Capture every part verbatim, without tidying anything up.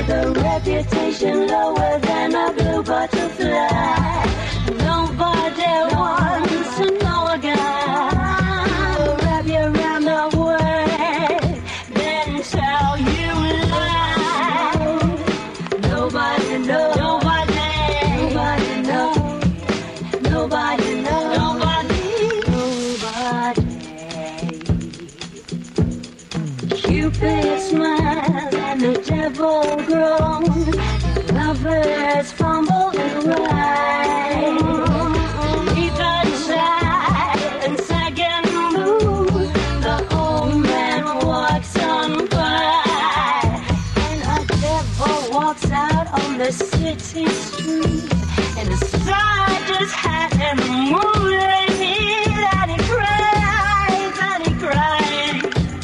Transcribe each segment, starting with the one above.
with a reputation lower than a blue butterfly. Nobody wants to know a guy who'll wrap you around the world, then tell you lies. Nobody knows. Nobody. Nobody knows. Nobody knows. Nobody. Nobody. Cupid smiled and the devil groaned. Lovers fumble and rhyme. He got shy and second move. The old man walks on by, and a devil walks out on the city street, and the star just had him moving, and he cries, and he cries.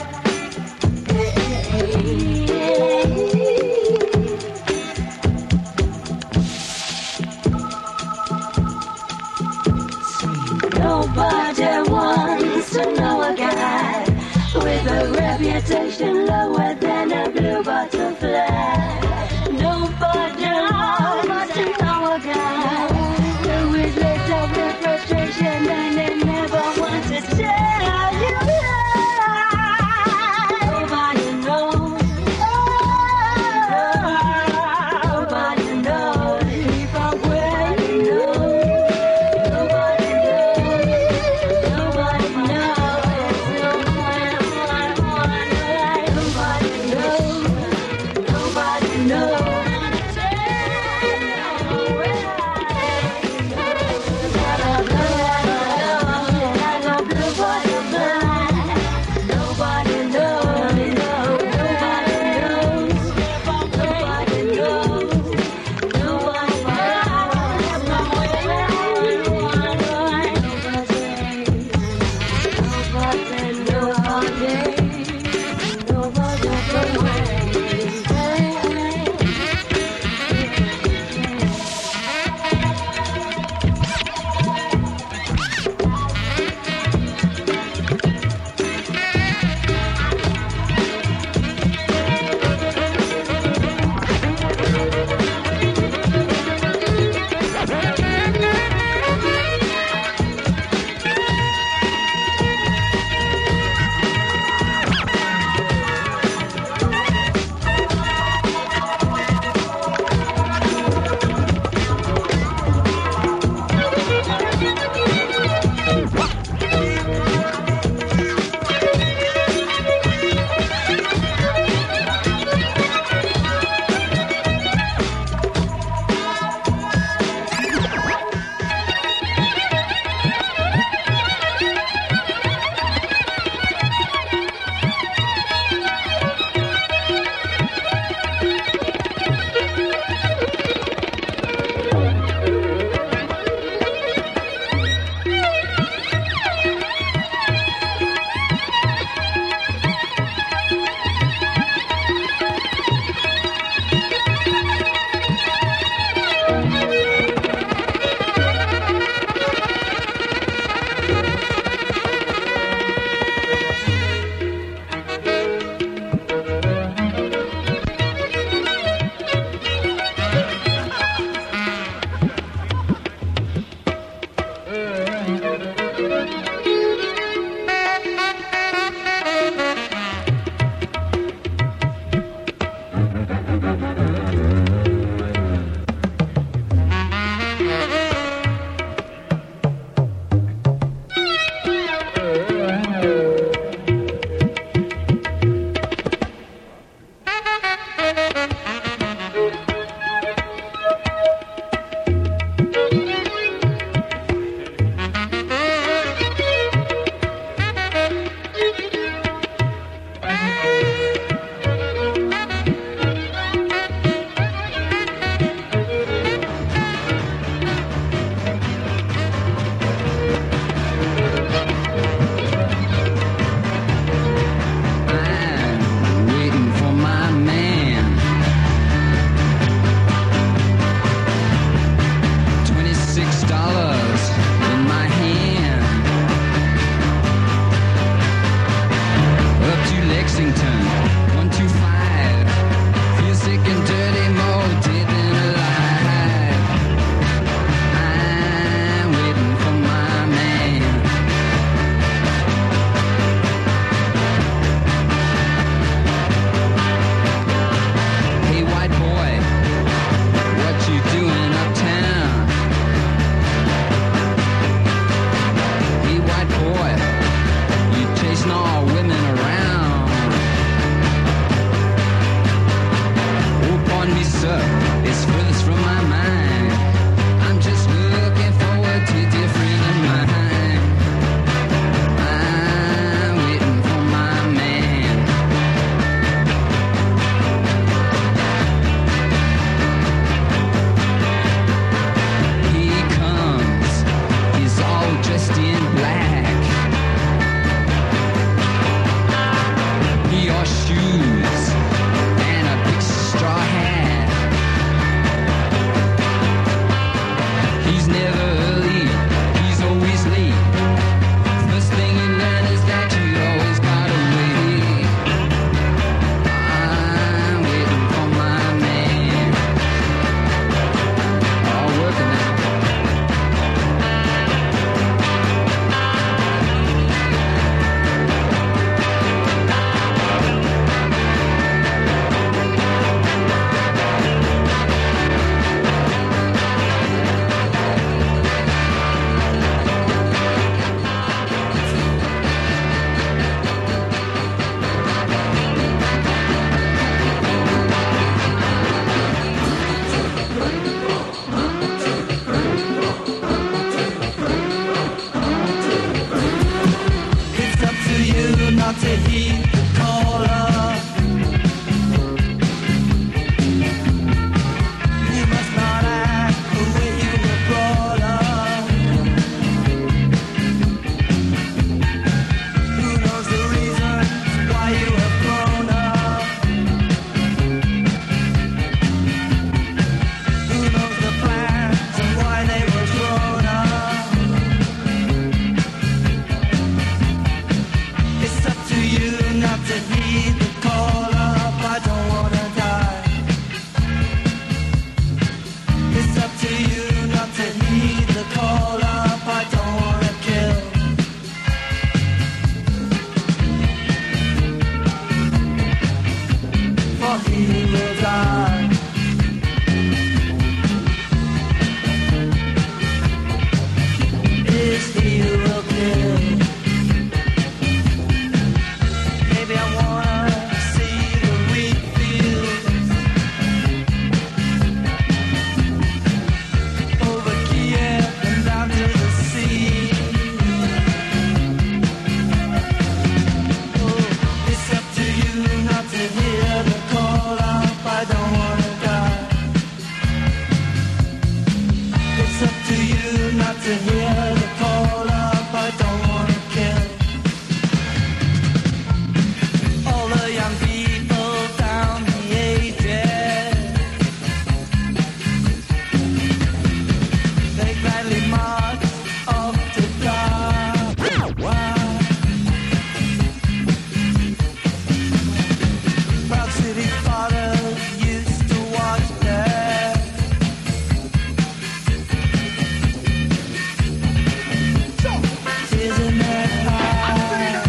Nobody wants to know a guy with a reputation lower than a blue butterfly. Nobody wants to know a guy who is lived up with frustration and they never want to tell you lies. Nobody knows. Nobody knows if I were you. Nobody knows. Nobody knows. Nobody knows. Nobody knows. to hear the call of I don't wanna kill. All the young people down the ages, they gladly march off to God. Proud city fathers used to watch them. Tears in their eyes.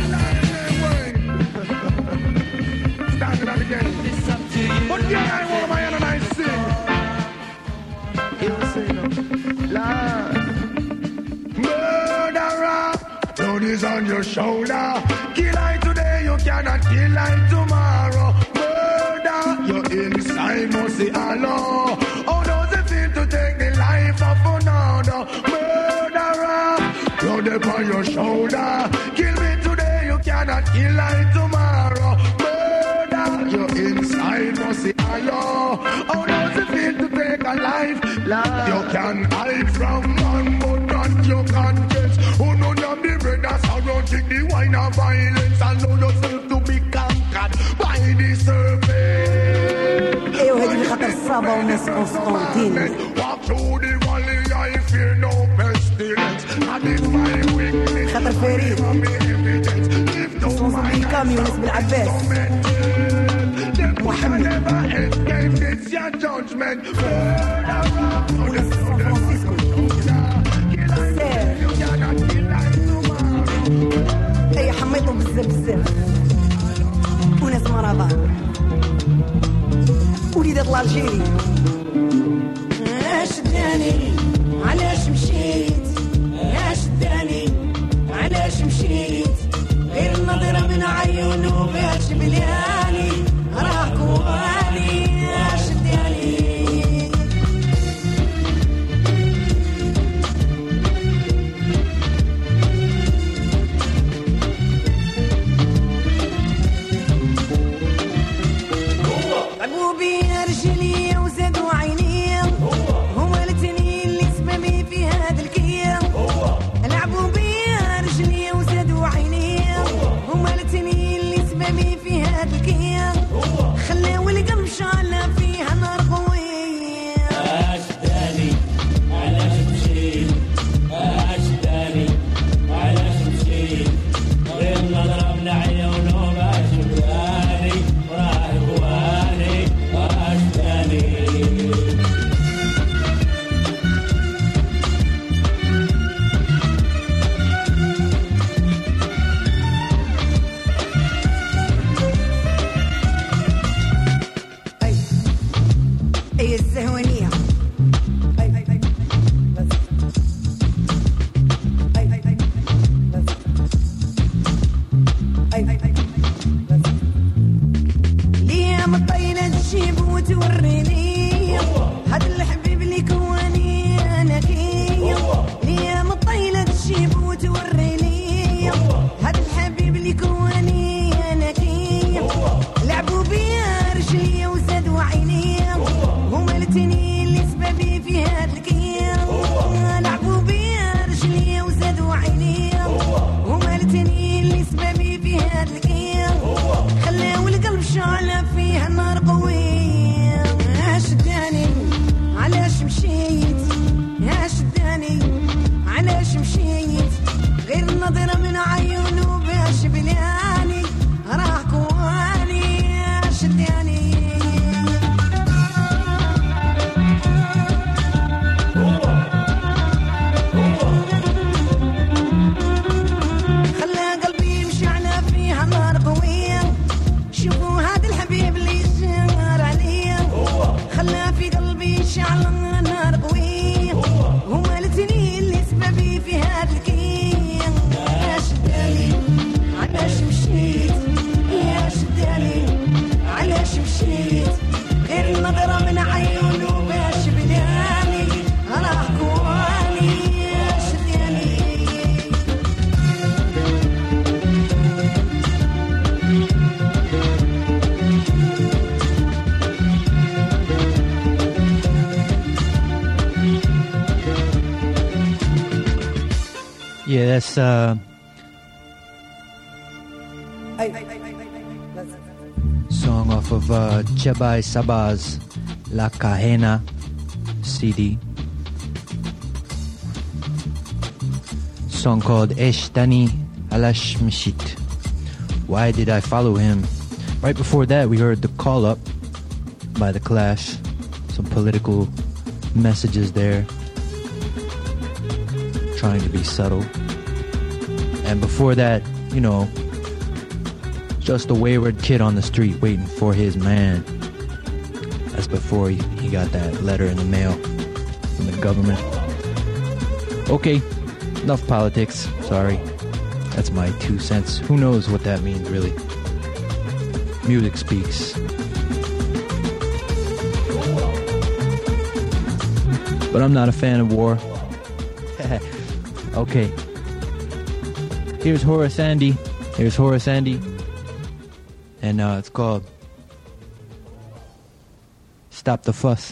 It's up to you. But yeah, I want my and I sing. You say no. Lord. Murderer, blood is on your shoulder. Kill I today, you cannot kill I tomorrow. Murder, your inside must see Allah. How does it feel to take the life of another? Murderer, blood upon your shoulder. Kill me today, you cannot kill I tomorrow. Murder, your inside must see Allah. How does it feel to take a life? Love. You can hide from man, but not your conscience. Who know them the brothers around, take the wine of violence. Allow yourself to be conquered by the serpent. ايوه هذه اللي خاطر الصابة وناس قسطنطين. Walk through the valley, I fear no pestilence. And in my weakness, خاطر فريد وصوصوا بالكاميو ناس بالعباس محمد وناس سان فرانسيسكو سير اي حميتهم بزاف بزاف وناس مرضان وليدات الالجيري. علاش داني علاش مشيت علاش داني علاش مشيت غير النظرة من عيونه باش بلياني راك والي علاش داني. لعبوا بيا رجلي وزاد Yeah, that's uh, song off of uh, Chebay Sabah's La Kahena C D. Song called Eshtani Alash Mishit. Why did I follow him? Right before that, we heard The Call Up by The Clash. Some political messages there, trying to be subtle. And before that, you know, just a wayward kid on the street waiting for his man. That's before he, he got that letter in the mail from the government. Okay, enough politics. Sorry. That's my two cents. Who knows what that means, really? Music speaks. But I'm not a fan of war. Okay. Here's Horace Andy. Here's Horace Andy. And uh, it's called Stop the Fuss.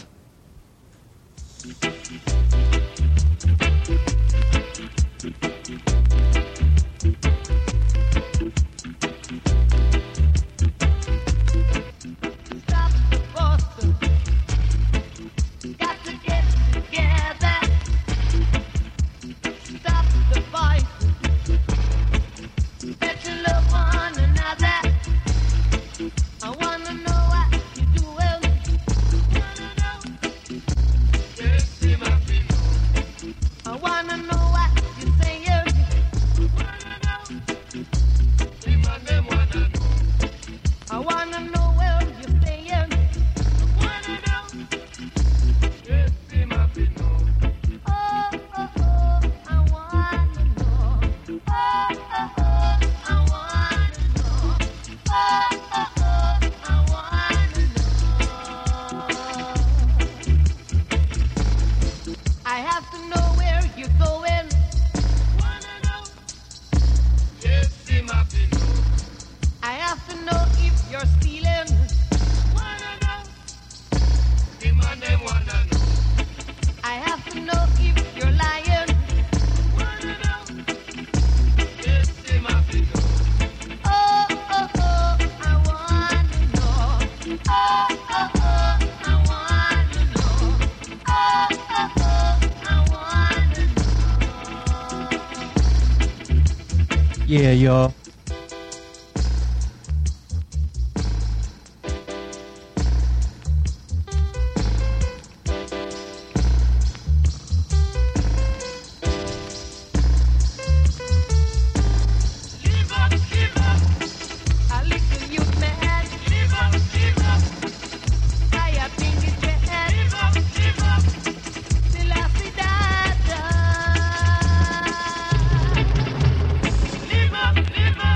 Yeah, y'all. Live up, live up.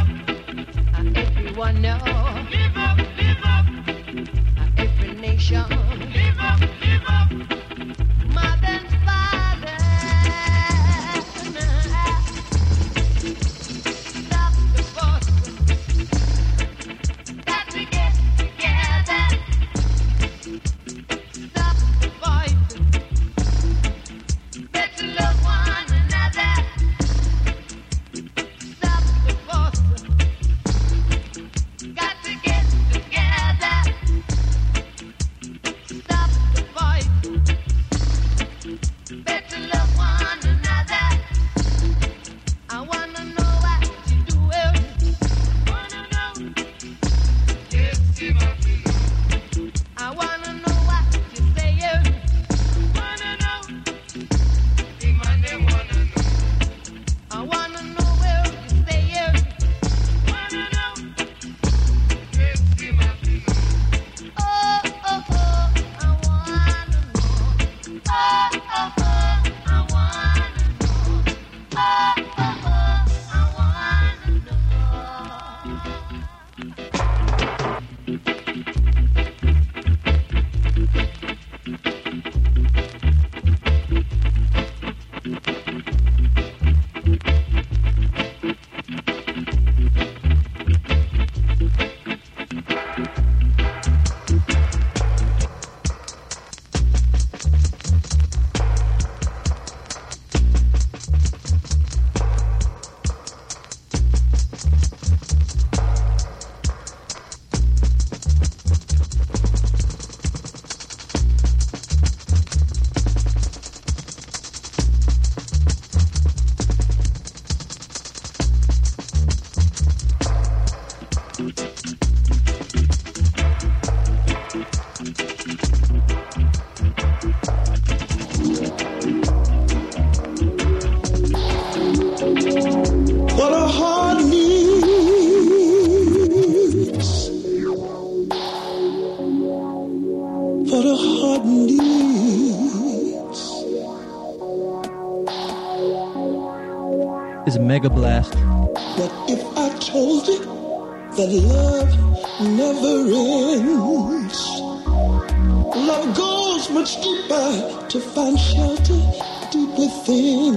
is Mega Blast. What if I told you that love never ends? Love goes much deeper to find shelter deep within.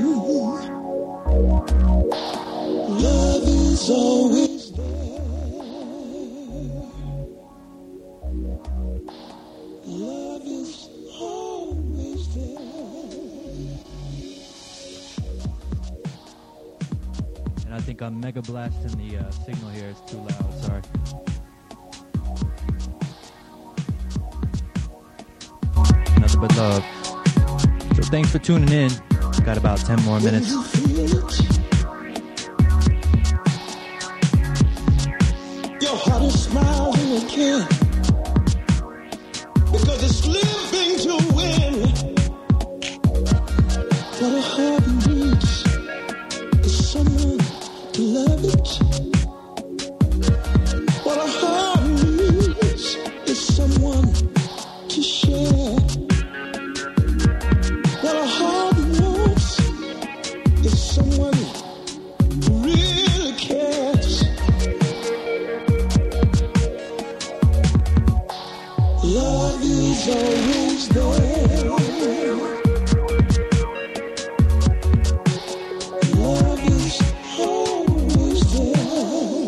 Love is always there. Love is always there. And I think I'm Mega Blasting the uh, signal here. It's too loud. Sorry. Nothing but love. So thanks for tuning in. Got about ten more minutes. Your heart is smiling again, because it's living to win. What a heart needs is someone to love it. What a heart needs is someone to share. What a heart wants is someone who really cares. Love is always there. Love is always there.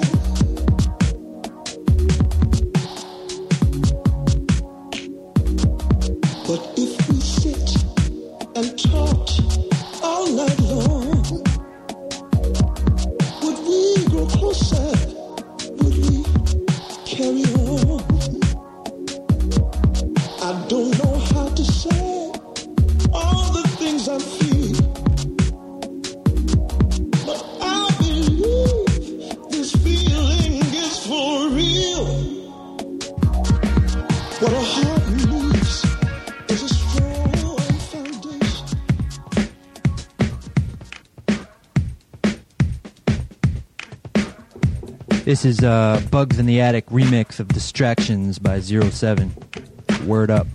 But if we sit and talk all night long, would we grow closer? Would we carry on? I don't know how to say all the things I feel, but I believe this feeling is for real. What a heart needs is a strong foundation. This is uh, Bugs in the Attic remix of Distractions by Zero Seven. Word up.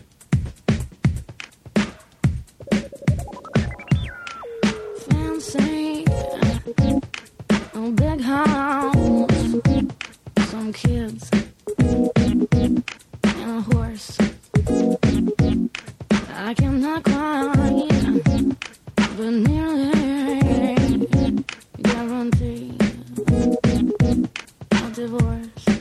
Fancy, a big house, some kids, and a horse. I cannot cry, but nearly guarantee a divorce.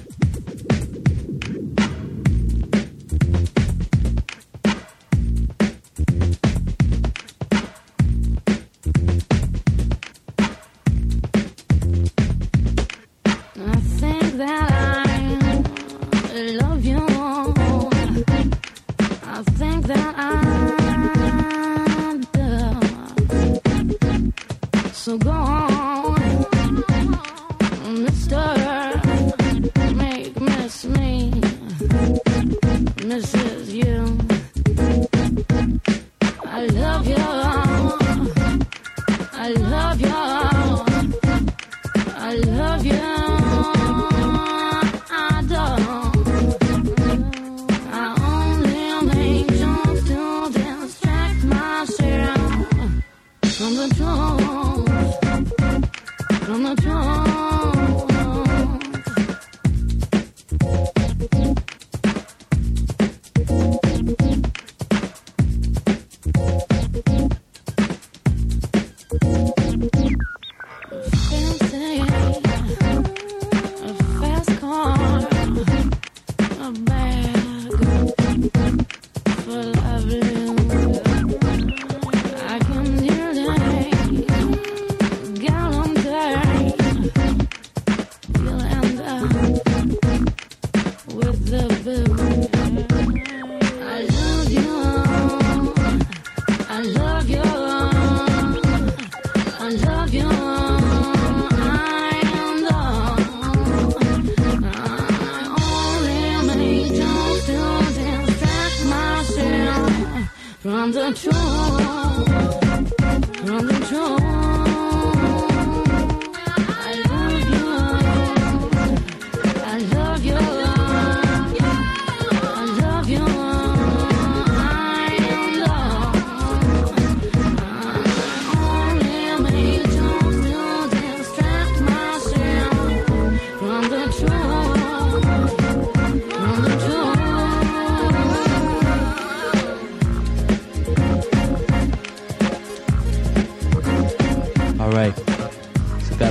I think that I love you. I think that I do. So go on, Mister Make miss me, Missus You. I love you. I love you. I love you. I don't. I only make jokes to distract myself from the truth. From the truth. Fancy, a fast car, a bag full of love. I can hear the gallantry. You'll end up with the bill. I love you. I love you. I love you. I know. I only make jokes to distract myself from the truth. From the truth. I love you. I love you. I love you. I know. I only make jokes to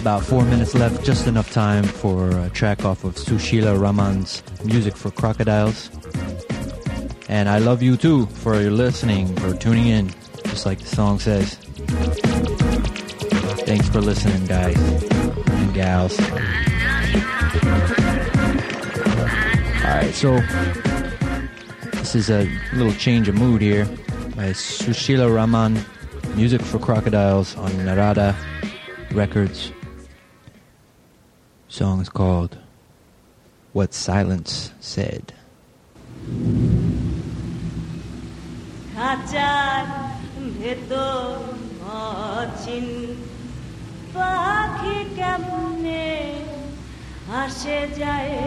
About four minutes left, just enough time for a track off of Sushila Raman's Music for Crocodiles. And I love you too for your listening, for tuning in, just like the song says. Thanks for listening, guys and gals. Alright, so this is a little change of mood here by Sushila Raman, Music for Crocodiles on Narada Records. Song is called What Silence Said. খাঁচার ভেতর অচিন পাখি কেমনে হাসে যায়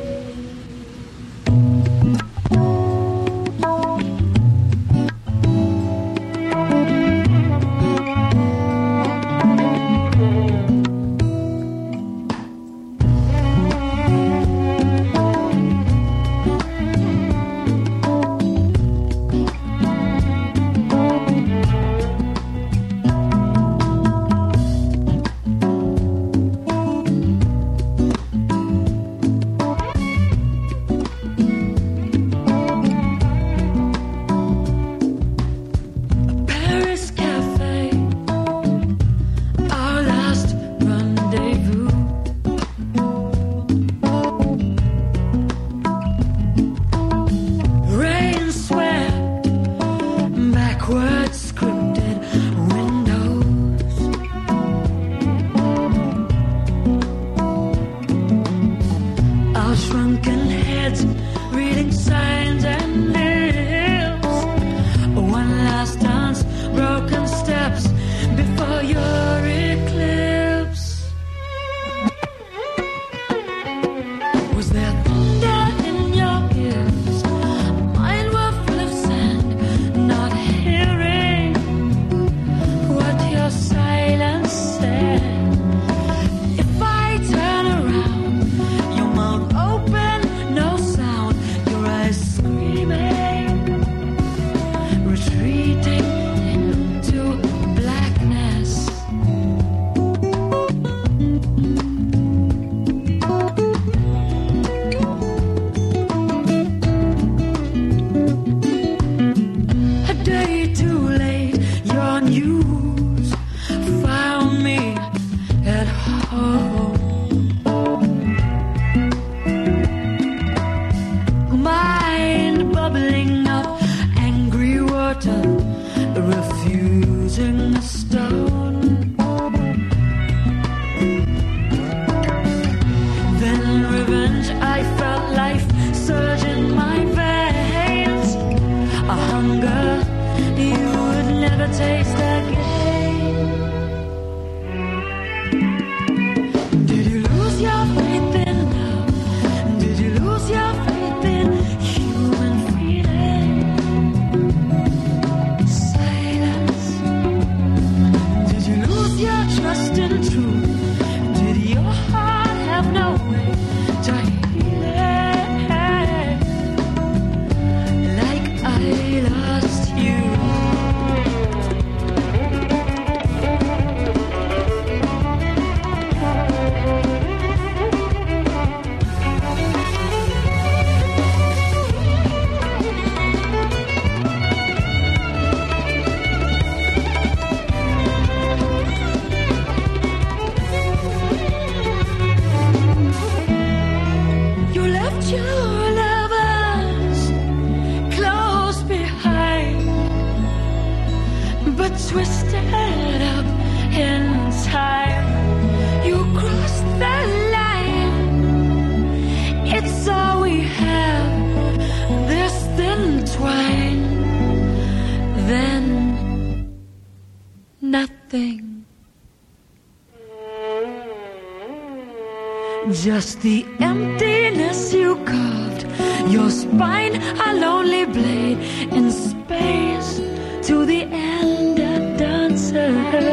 Just the emptiness you carved, your spine a lonely blade in space to the end a dancer.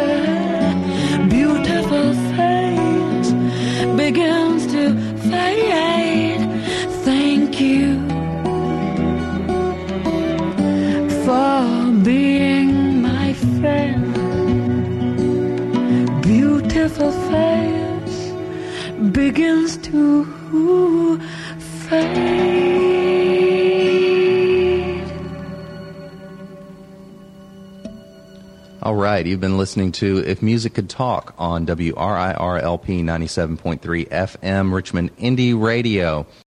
Beautiful face begins to fade. Thank you for being my friend. Beautiful face. begins to fade. All right, you've been listening to If Music Could Talk on W R I R L P ninety-seven point three F M, Richmond Indie Radio.